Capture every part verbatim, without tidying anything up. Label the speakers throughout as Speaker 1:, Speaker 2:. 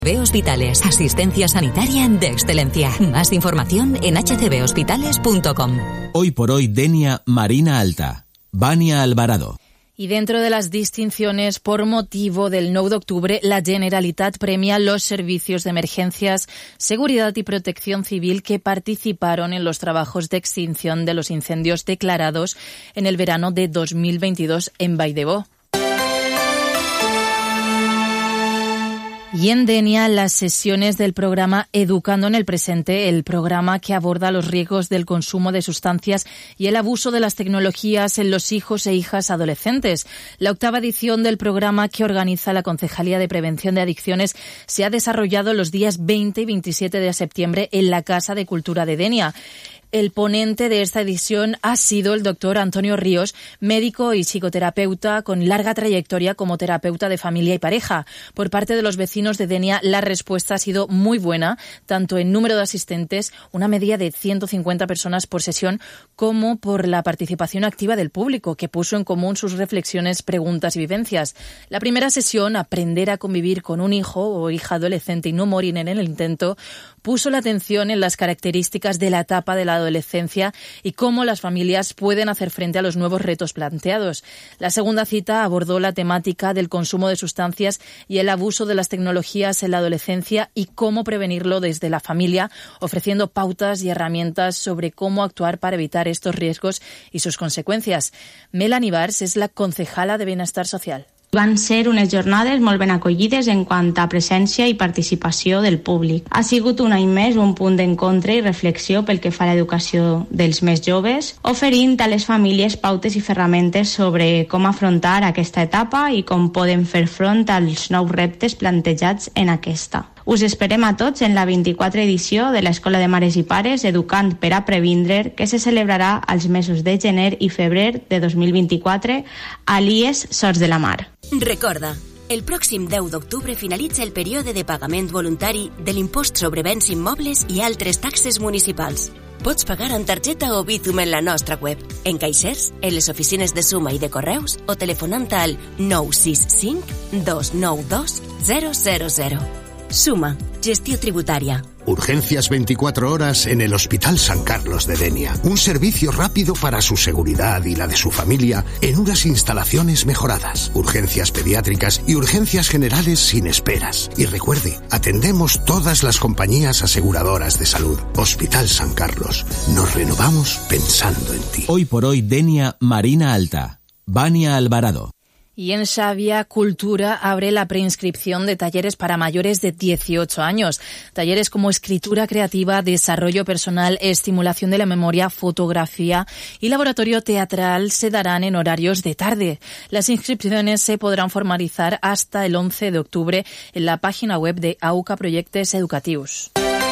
Speaker 1: B Hospitales, asistencia sanitaria de excelencia. Más información en h c b hospitales punto com.
Speaker 2: Hoy por hoy, Denia Marina Alta. Vania Alvarado.
Speaker 3: Y dentro de las distinciones por motivo del nueve de octubre, la Generalitat premia los servicios de emergencias, seguridad y protección civil que participaron en los trabajos de extinción de los incendios declarados en el verano de dos mil veintidós en Vall d'Ebo. Y en Denia, las sesiones del programa Educando en el Presente, el programa que aborda los riesgos del consumo de sustancias y el abuso de las tecnologías en los hijos e hijas adolescentes. La octava edición del programa que organiza la Concejalía de Prevención de Adicciones se ha desarrollado los días veinte y veintisiete de septiembre en la Casa de Cultura de Denia. El ponente de esta edición ha sido el doctor Antonio Ríos, médico y psicoterapeuta con larga trayectoria como terapeuta de familia y pareja. Por parte de los vecinos de Denia, la respuesta ha sido muy buena, tanto en número de asistentes, una media de ciento cincuenta personas por sesión, como por la participación activa del público, que puso en común sus reflexiones, preguntas y vivencias. La primera sesión, Aprender a convivir con un hijo o hija adolescente y no morir en el intento, puso la atención en las características de la etapa de la adolescencia y cómo las familias pueden hacer frente a los nuevos retos planteados. La segunda cita abordó la temática del consumo de sustancias y el abuso de las tecnologías en la adolescencia y cómo prevenirlo desde la familia, ofreciendo pautas y herramientas sobre cómo actuar para evitar estos riesgos y sus consecuencias. Melanie Bars és la concejala de Benestar Social.
Speaker 4: Van ser unes jornades molt ben acollides en quant a presència i participació del públic. Ha sigut un any més un punt d'encontre i reflexió pel que fa a l'educació dels més joves, oferint a les famílies pautes i ferramentes sobre com afrontar aquesta etapa i com poden fer front als nous reptes plantejats en aquesta. Us esperem a tots en la vint-i-quatre edició de l'Escola de Mares i Pares Educant per a Previndre, que se celebrarà als mesos de gener i febrer de dos mil vint-i-quatre a l'I E S Sors de la Mar.
Speaker 5: Recorda, el pròxim deu d'octubre finalitza el període de pagament voluntari de l'impost sobre béns immobles i altres taxes municipals. Pots pagar amb targeta o Bizum en la nostra web, en caixers, en les oficines de Suma i de Correus o telefonant al nou sis cinc dos nou dos zero zero zero. Suma, gestió tributaria.
Speaker 6: Urgencias veinticuatro horas en el Hospital San Carlos de Denia. Un servicio rápido para su seguridad y la de su familia en unas instalaciones mejoradas. Urgencias pediátricas y urgencias generales sin esperas. Y recuerde, atendemos todas las compañías aseguradoras de salud. Hospital San Carlos. Nos renovamos pensando en ti.
Speaker 2: Hoy por hoy, Denia Marina Alta. Vania Alvarado.
Speaker 3: Y en Xavia Cultura abre la preinscripción de talleres para mayores de dieciocho años. Talleres como escritura creativa, desarrollo personal, estimulación de la memoria, fotografía y laboratorio teatral se darán en horarios de tarde. Las inscripciones se podrán formalizar hasta el once de octubre en la página web de AUCA Proyectos Educativos.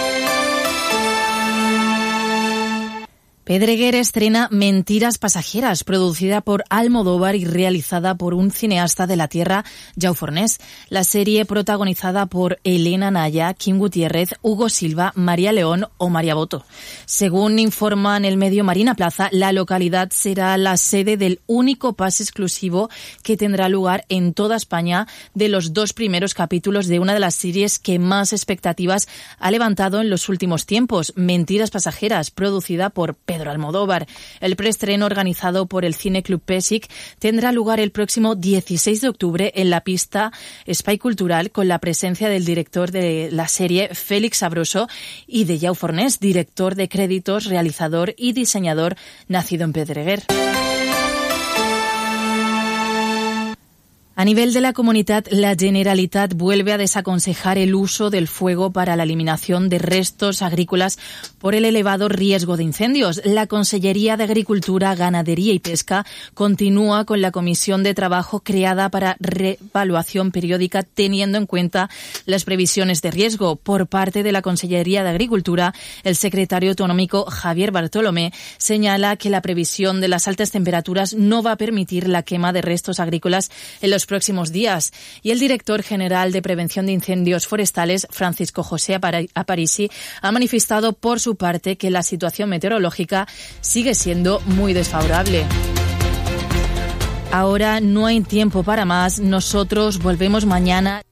Speaker 3: Pedreguer estrena Mentiras pasajeras, producida por Almodóvar y realizada por un cineasta de la tierra, Jau Fornés. La serie, protagonizada por Elena Naya, Kim Gutiérrez, Hugo Silva, María León o María Boto. Según informa en el medio Marina Plaza, la localidad será la sede del único pase exclusivo que tendrá lugar en toda España de los dos primeros capítulos de una de las series que más expectativas ha levantado en los últimos tiempos, Mentiras pasajeras, producida por Pedro Pedro Almodóvar. El preestreno, organizado por el Cine Club Pesic, tendrá lugar el próximo dieciséis de octubre en la pista Espai Cultural, con la presencia del director de la serie, Félix Sabroso, y de Jau Fornés, director de créditos, realizador y diseñador, nacido en Pedreguer. A nivel de la comunidad, la Generalitat vuelve a desaconsejar el uso del fuego para la eliminación de restos agrícolas por el elevado riesgo de incendios. La Consellería de Agricultura, Ganadería y Pesca continúa con la comisión de trabajo creada para reevaluación periódica teniendo en cuenta las previsiones de riesgo. Por parte de la Consellería de Agricultura, el secretario autonómico Javier Bartolomé señala que la previsión de las altas temperaturas no va a permitir la quema de restos agrícolas en los próximos días. Y el director general de Prevención de Incendios Forestales, Francisco José Aparici, ha manifestado por su parte que la situación meteorológica sigue siendo muy desfavorable. Ahora no hay tiempo para más. Nosotros volvemos mañana.